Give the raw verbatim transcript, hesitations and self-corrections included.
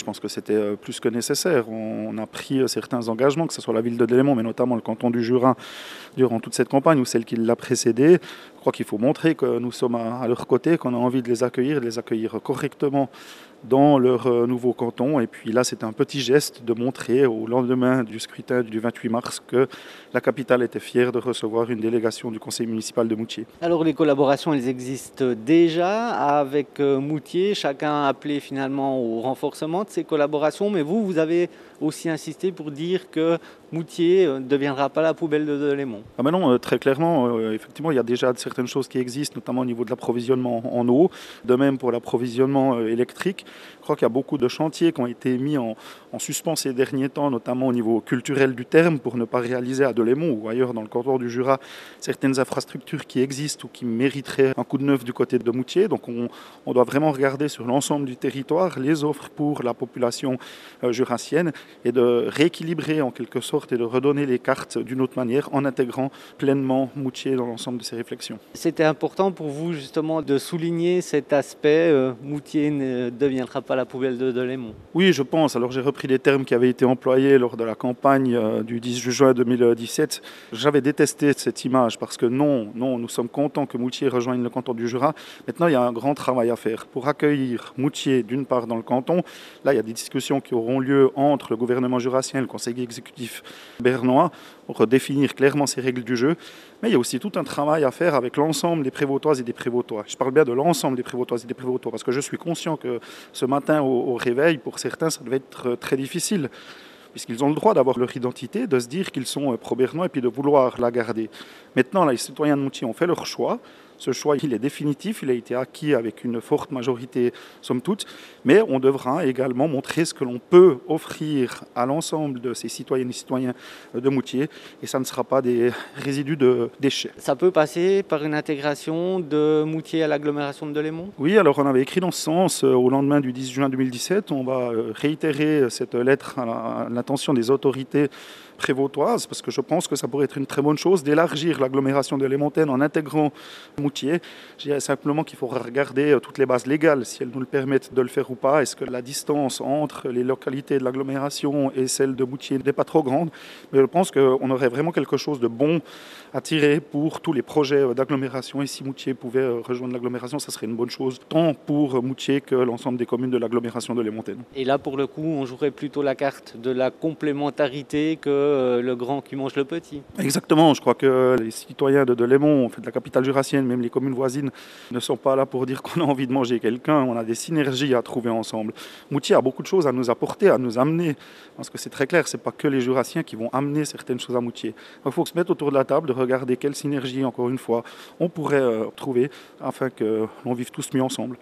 pense que c'était euh, plus que nécessaire. On a pris euh, certains engagements, que ce soit la ville de Delémont, mais notamment le canton du Jura, durant toute cette campagne ou celle qui l'a précédée. Je crois qu'il faut montrer que nous sommes à, à leur côté, qu'on a envie de les accueillir, de les accueillir correctement dans leur euh, nouveau canton. Et puis là, c'est un petit geste de montrer au lendemain du scrutin du vingt-huit mars que la capitale était fière de recevoir une délégation du conseil municipal de Moutier. Alors les collaborations, elles existent déjà avec euh, Moutier. Chacun a appelé finalement au renforcement de ces collaborations. Mais vous, vous avez aussi insisté pour dire que Moutier ne deviendra pas la poubelle de Delémont. Ah ben non, euh, très clairement, euh, effectivement, il y a déjà certaines choses qui existent, notamment au niveau de l'approvisionnement en eau, de même pour l'approvisionnement euh, électrique. Je crois qu'il y a beaucoup de chantiers qui ont été mis en, en suspens ces derniers temps, notamment au niveau culturel du terme, pour ne pas réaliser à Delémont ou ailleurs dans le canton du Jura certaines infrastructures qui existent ou qui mériteraient un coup de neuf du côté de Moutier. Donc on, on doit vraiment regarder sur l'ensemble du territoire les offres pour la population euh, jurassienne et de rééquilibrer en quelque sorte et de redonner les cartes d'une autre manière en intégrant pleinement Moutier dans l'ensemble de ses réflexions. C'était important pour vous justement de souligner cet aspect, euh, Moutier ne deviendra pas la poubelle de Delémont. Oui, je pense. Alors j'ai repris les termes qui avaient été employés lors de la campagne euh, du dix juin deux mille dix-sept. J'avais détesté cette image parce que non, non, nous sommes contents que Moutier rejoigne le canton du Jura. Maintenant, il y a un grand travail à faire pour accueillir Moutier d'une part dans le canton. Là, il y a des discussions qui auront lieu entre le gouvernement jurassien et le conseil exécutif bernois pour redéfinir clairement ces règles du jeu. Mais il y a aussi tout un travail à faire avec l'ensemble des Prévôtoises et des Prévôtois. Je parle bien de l'ensemble des Prévôtoises et des Prévôtois parce que je suis conscient que ce matin au, au réveil, pour certains, ça devait être très difficile puisqu'ils ont le droit d'avoir leur identité, de se dire qu'ils sont pro-bernois et puis de vouloir la garder. Maintenant, là, les citoyens de Moutier ont fait leur choix. Ce choix, il est définitif, il a été acquis avec une forte majorité, somme toute, mais on devra également montrer ce que l'on peut offrir à l'ensemble de ces citoyennes et citoyens de Moutier, et ça ne sera pas des résidus de déchets. Ça peut passer par une intégration de Moutier à l'agglomération de Delémont ? Oui, alors on avait écrit dans ce sens au lendemain du dix juin deux mille dix-sept. On va réitérer cette lettre à l'intention des autorités prévôtoises, parce que je pense que ça pourrait être une très bonne chose d'élargir l'agglomération délémontaine en intégrant Moutier. Je dirais simplement qu'il faudra regarder toutes les bases légales, si elles nous le permettent de le faire ou pas. Est-ce que la distance entre les localités de l'agglomération et celle de Moutier n'est pas trop grande? Mais je pense qu'on aurait vraiment quelque chose de bon à tirer pour tous les projets d'agglomération. Et si Moutier pouvait rejoindre l'agglomération, ça serait une bonne chose, tant pour Moutier que l'ensemble des communes de l'agglomération délémontaine. Et là, pour le coup, on jouerait plutôt la carte de la complémentarité que le grand qui mange le petit. Exactement, je crois que les citoyens de Delémont, en fait, de la capitale jurassienne, même les communes voisines, ne sont pas là pour dire qu'on a envie de manger quelqu'un. On a des synergies à trouver ensemble. Moutier a beaucoup de choses à nous apporter, à nous amener, parce que c'est très clair, c'est pas que les jurassiens qui vont amener certaines choses à Moutier. Il faut se mettre autour de la table, de regarder quelle synergie, encore une fois, on pourrait euh, trouver afin que l'on vive tous mieux ensemble.